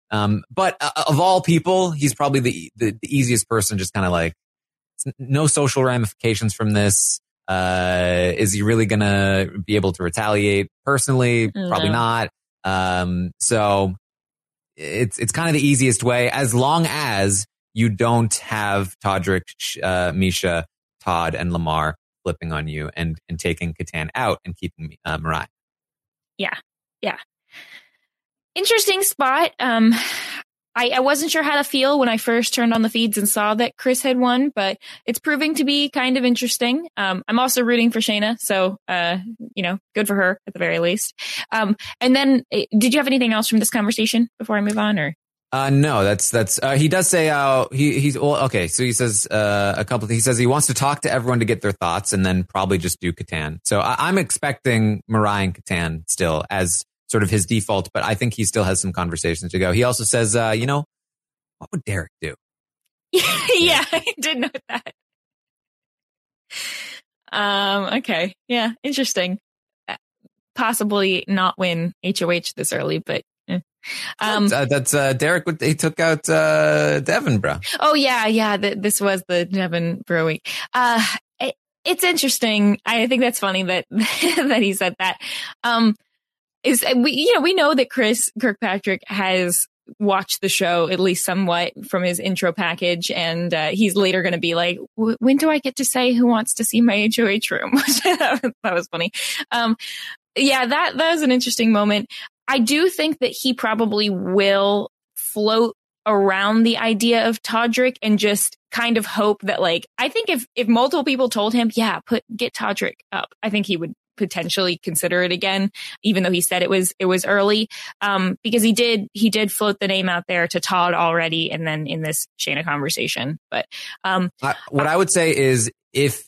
Um, but uh, of all people, he's probably the, the, the easiest person, just kind of like, no social ramifications from this. Uh, is he really going to be able to retaliate personally? No. Probably not. Um, so it's, it's kind of the easiest way, as long as you don't have Todrick, uh, Misha, Todd, and Lamar flipping on you and, and taking Catan out and keeping uh, Mirai. Yeah. Yeah. Interesting spot. Um, I, I wasn't sure how to feel when I first turned on the feeds and saw that Chris had won, but it's proving to be kind of interesting. Um, I'm also rooting for Shayna, so, uh, you know, good for her at the very least. Um, and then did you have anything else from this conversation before I move on, or? Uh, no, that's, that's, uh, he does say, uh, he, he's, well, okay. So he says, uh, a couple of, he says he wants to talk to everyone to get their thoughts and then probably just do Catan. So I, I'm expecting Mirai and Catan still as sort of his default, but I think he still has some conversations to go. He also says, uh, you know, what would Derek do? Yeah, I did note that. Um, okay. Yeah, interesting. Possibly not win H O H this early, but eh. Um, uh, that's uh, Derek. He took out uh, Devin, bro. Oh yeah, yeah. Th- this was the Devin Bro week. Uh, it, it's interesting. I think that's funny that that he said that. Um, is we you know we know that Chris Kirkpatrick has watched the show at least somewhat from his intro package, and uh, he's later going to be like, when do I get to say who wants to see my H O H room? That was funny. Um, yeah, that that was an interesting moment. I do think that he probably will float around the idea of Todrick and just kind of hope that, like, I think if, if multiple people told him, yeah, put, get Todrick up, I think he would potentially consider it again, even though he said it was, it was early. Um, because he did, he did float the name out there to Todd already. And then in this Shayna conversation, but, um, I, what I would say is if,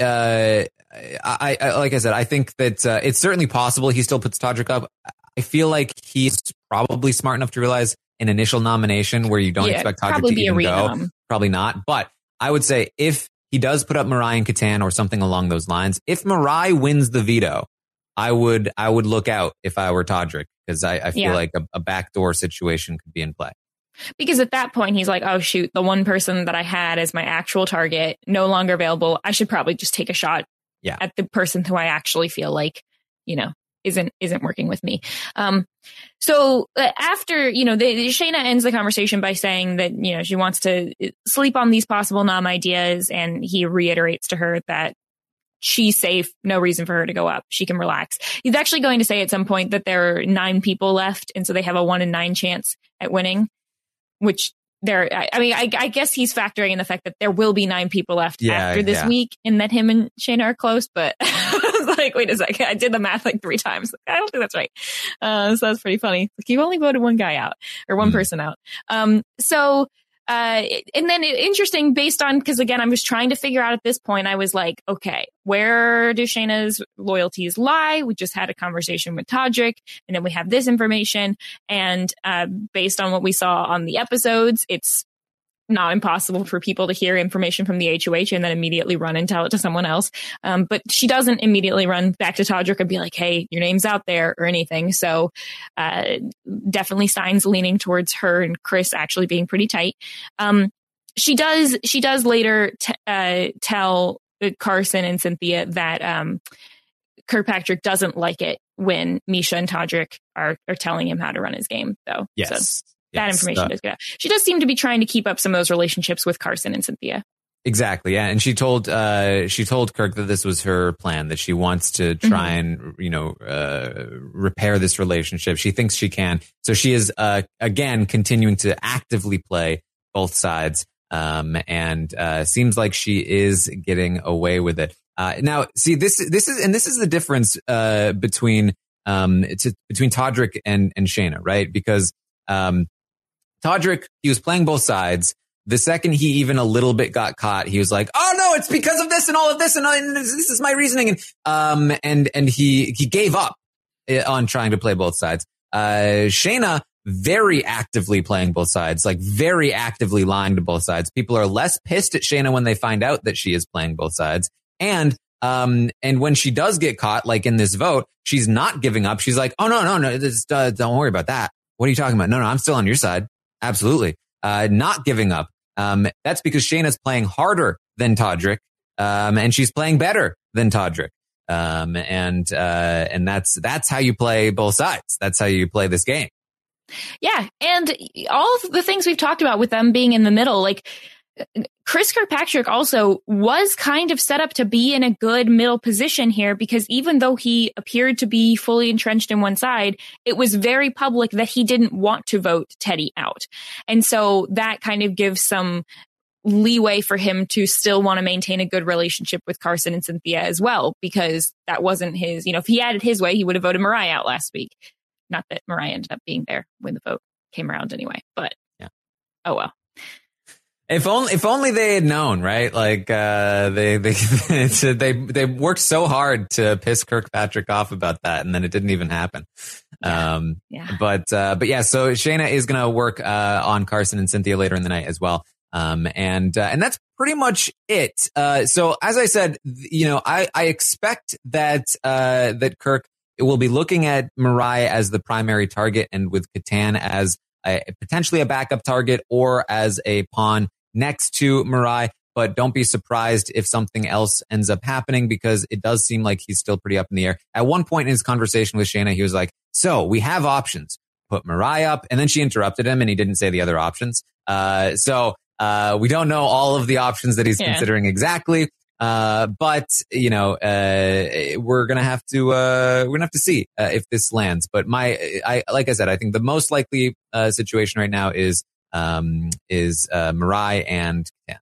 uh, I, I, like I said, I think that, uh, it's certainly possible he still puts Todrick up. I feel like he's probably smart enough to realize an initial nomination where you don't yeah, expect Todrick to even go. Probably not. But I would say if he does put up Mirai and Catan or something along those lines, if Mirai wins the veto, I would I would look out if I were Todrick, because I, I feel yeah. like a, a backdoor situation could be in play. Because at that point, he's like, oh, shoot, the one person that I had as my actual target, no longer available. I should probably just take a shot yeah. at the person who I actually feel like, you know, isn't isn't working with me. Um, so uh, after, you know, the, Shayna ends the conversation by saying that, you know, she wants to sleep on these possible nom ideas. And he reiterates to her that she's safe. No reason for her to go up. She can relax. He's actually going to say at some point that there are nine people left. And so they have a one in nine chance at winning, which there, I, I mean, I, I guess he's factoring in the fact that there will be nine people left yeah, after this yeah. week and that him and Shayna are close, but I was like, wait a second. I did the math like three times. I don't think that's right. Uh, so that's pretty funny. Like, you only voted one guy out or one mm. person out. Um, so, uh, and then it, interesting based on, cause again, I'm just trying to figure out at this point, I was like, okay, where do Shayna's loyalties lie? We just had a conversation with Todrick and then we have this information. And, uh, based on what we saw on the episodes, it's not impossible for people to hear information from the H O H and then immediately run and tell it to someone else. Um, but she doesn't immediately run back to Todrick and be like, hey, your name's out there or anything. So, uh, definitely signs leaning towards her and Chris actually being pretty tight. Um, she does, she does later t- uh, tell Carson and Cynthia that, um, Kirkpatrick doesn't like it when Misha and Todrick are, are telling him how to run his game, though. Yes. So, that yes, information uh, does get out. She does seem to be trying to keep up some of those relationships with Carson and Cynthia. Exactly. Yeah. And she told, uh, she told Kirk that this was her plan, that she wants to try mm-hmm. and, you know, uh, repair this relationship. She thinks she can. So she is, uh, again, continuing to actively play both sides. Um, and, uh, seems like she is getting away with it. Uh, now see, this, this is, and this is the difference, uh, between, um, it's between Todrick and, and Shayna, right? Because, um, Todrick, he was playing both sides. The second he even a little bit got caught, he was like, oh no, it's because of this and all of this and, all, and this, this is my reasoning. And, um, and, and he, he gave up on trying to play both sides. Uh, Shayna, very actively playing both sides, like very actively lying to both sides. People are less pissed at Shayna when they find out that she is playing both sides. And, um, and when she does get caught, like in this vote, she's not giving up. She's like, oh no, no, no, this, uh, don't worry about that. What are you talking about? No, no, I'm still on your side. Absolutely. Uh, not giving up. Um, that's because Shayna's playing harder than Todrick. Um, and she's playing better than Todrick. Um, and, uh, and that's, that's how you play both sides. That's how you play this game. Yeah. And all of the things we've talked about with them being in the middle, like Chris Kirkpatrick also was kind of set up to be in a good middle position here, because even though he appeared to be fully entrenched in one side, it was very public that he didn't want to vote Teddy out. And so that kind of gives some leeway for him to still want to maintain a good relationship with Carson and Cynthia as well, because that wasn't his, you know, if he had it his way, he would have voted Mariah out last week. Not that Mariah ended up being there when the vote came around anyway, but yeah. Oh well. If only, if only they had known, right? Like, uh, they, they, they, they worked so hard to piss Kirkpatrick off about that, and then it didn't even happen. Yeah. Um, yeah. but, uh, but yeah, so Shayna is going to work, uh, on Carson and Cynthia later in the night as well. Um, and, uh, and that's pretty much it. Uh, so as I said, you know, I, I expect that, uh, that Kirk will be looking at Mariah as the primary target, and with Catan as a, potentially a backup target or as a pawn next to Mariah. But don't be surprised if something else ends up happening, because it does seem like he's still pretty up in the air. At one point in his conversation with Shayna, he was like, so we have options. Put Mariah up. And then she interrupted him and he didn't say the other options. Uh, so, uh, we don't know all of the options that he's yeah. considering exactly. Uh, but you know, uh, we're going to have to, uh, we're going to have to see, uh, if this lands. But my, I, like I said, I think the most likely, uh, situation right now is, um, is, uh, Mariah and Catan.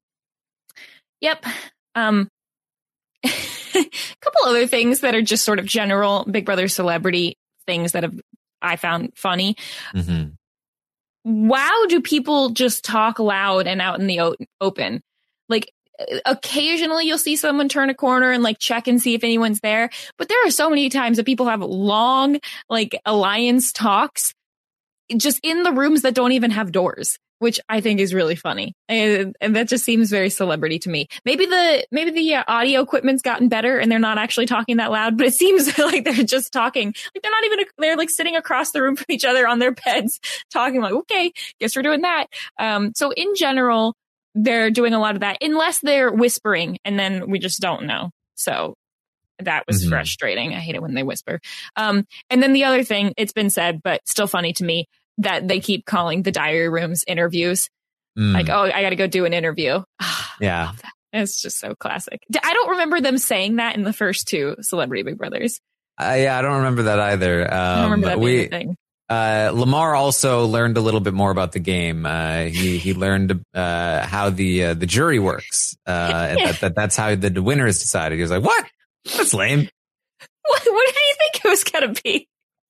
Yep. Um, a couple other things that are just sort of general Big Brother celebrity things that have, I found funny. Mm-hmm. Wow. Do people just talk loud and out in the o- open? Like, occasionally you'll see someone turn a corner and like check and see if anyone's there. But there are so many times that people have long, like, alliance talks just in the rooms that don't even have doors, which I think is really funny. And, and that just seems very celebrity to me. Maybe the, maybe the uh, audio equipment's gotten better and they're not actually talking that loud, but it seems like they're just talking. Like they're not even, they're like sitting across the room from each other on their beds talking like, okay, guess we're doing that. Um, so in general, they're doing a lot of that, unless they're whispering, and then we just don't know. So that was mm-hmm. frustrating. I hate it when they whisper. Um, and then the other thing, it's been said, but still funny to me, that they keep calling the diary rooms interviews. Mm. Like, oh, I got to go do an interview. Yeah. It's just so classic. I don't remember them saying that in the first two Celebrity Big Brothers. Uh, yeah, I don't remember that either. Um, I don't remember that being we, a thing. Uh, Lamar also learned a little bit more about the game. Uh, he, he learned, uh, how the, uh, the jury works. Uh, yeah. that, that, that's how the, the winner is decided. He was like, what? That's lame. What, what did he think it was going to be?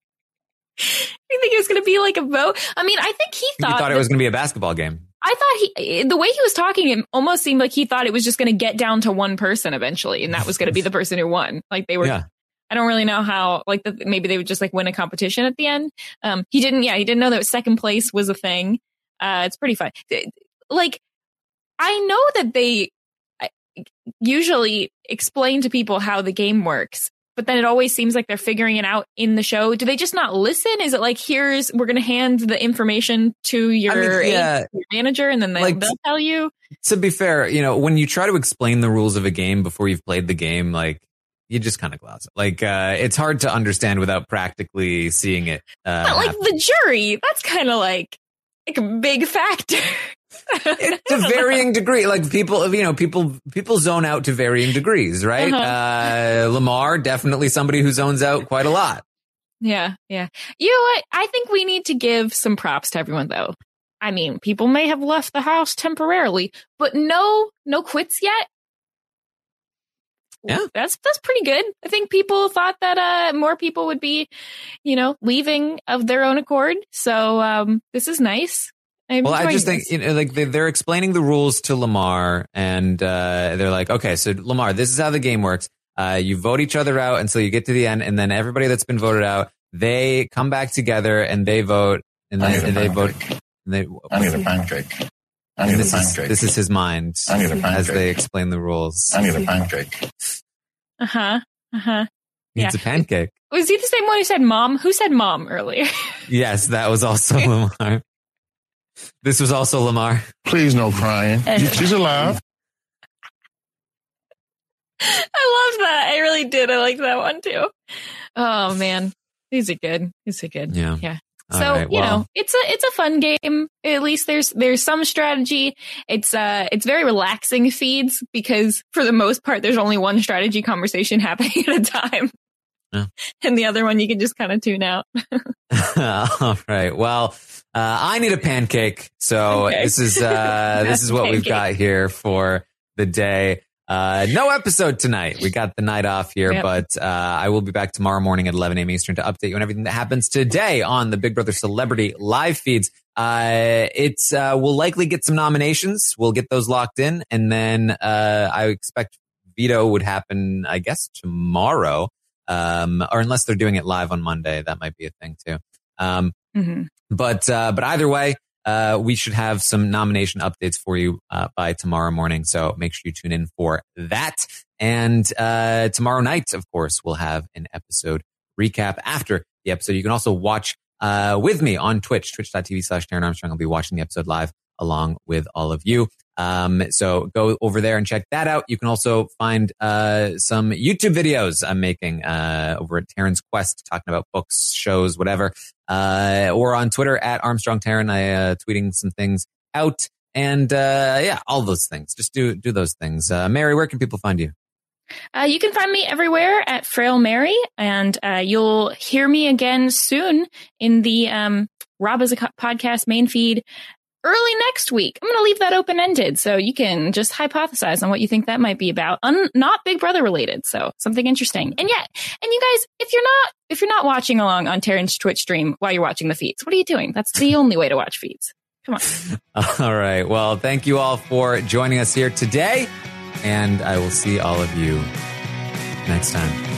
You think it was going to be like a vote? I mean, I think he thought, he thought it that, was going to be a basketball game. I thought he, the way he was talking, it almost seemed like he thought it was just going to get down to one person eventually. And that was going to be the person who won. Like they were, yeah. I don't really know how, like the, maybe they would just like win a competition at the end. Um, he didn't, yeah, he didn't know that second place was a thing. Uh, it's pretty fun. Like, I know that they usually explain to people how the game works, but then it always seems like they're figuring it out in the show. Do they just not listen? Is it like, here's, we're going to hand the information to your, I mean, yeah. aide, your manager, and then they, like, they'll tell you? To be fair, you know, when you try to explain the rules of a game before you've played the game, like, you just kind of gloss it. Like, uh, it's hard to understand without practically seeing it. Uh, but like happen. The jury, that's kind of like, like a big factor. It's a varying degree. Like people, you know, people, people zone out to varying degrees, right? Uh-huh. Uh, Lamar, definitely somebody who zones out quite a lot. Yeah. Yeah. You know what? I think we need to give some props to everyone though. I mean, people may have left the house temporarily, but no, no quits yet. Yeah, that's that's pretty good. I think people thought that uh, more people would be, you know, leaving of their own accord. So um, this is nice. I'm well, I just this. think, you know, like they, they're explaining the rules to Lamar, and uh, they're like, okay, so Lamar, this is how the game works. Uh, you vote each other out until you get to the end, and then everybody that's been voted out, they come back together and they vote, and, then, and they vote. And they, I need a pancake. I need this a pancake. Is, this is his mind I need a pancake. As they explain the rules. I need a pancake. Uh huh. Uh huh. He needs yeah. a pancake. Was he the same one who said mom? Who said mom earlier? Yes, that was also Lamar. This was also Lamar. Please, no crying. She's alive. I love that. I really did. I like that one too. Oh man, these are good. These are good. Yeah. Yeah. All So right, you well. know, it's a it's a fun game. At least there's there's some strategy. It's uh it's very relaxing feeds because for the most part there's only one strategy conversation happening at a time, yeah. and the other one you can just kind of tune out. All right. Well, uh, I need a pancake, so Okay. this is uh, this is what we've Pancake. got here for the day. Uh, no episode tonight. We got the night off here, Yep. but uh, I will be back tomorrow morning at eleven a.m. Eastern to update you on everything that happens today on the Big Brother Celebrity live feeds. Uh, it's uh, we'll likely get some nominations. We'll get those locked in, and then uh, I expect veto would happen, I guess, tomorrow, um, or unless they're doing it live on Monday, that might be a thing too. Um, Mm-hmm. but uh, but either way. Uh, we should have some nomination updates for you uh, by tomorrow morning. So make sure you tune in for that. And uh, tomorrow night, of course, we'll have an episode recap after the episode. You can also watch uh, with me on Twitch, twitch.tv slash Taran Armstrong. I'll be watching the episode live along with all of you. Um, so go over there and check that out. You can also find uh, some YouTube videos I'm making uh, over at Taran's Quest, talking about books, shows, whatever. Uh, or on Twitter at Armstrong Taran. I uh, tweeting some things out, and uh, yeah, all those things. Just do do those things. Uh, Mary, where can people find you? Uh, you can find me everywhere at Frail Mary, and uh, you'll hear me again soon in the um, Rob is a Co- Podcast main feed early next week. I'm going to leave that open-ended, so you can just hypothesize on what you think that might be about. Un- not Big Brother related, so something interesting. And yeah, and you guys, if you're not if you're not watching along on Taran's Twitch stream while you're watching the feeds, what are you doing? That's the only way to watch feeds. Come on. All right. Well, thank you all for joining us here today, and I will see all of you next time.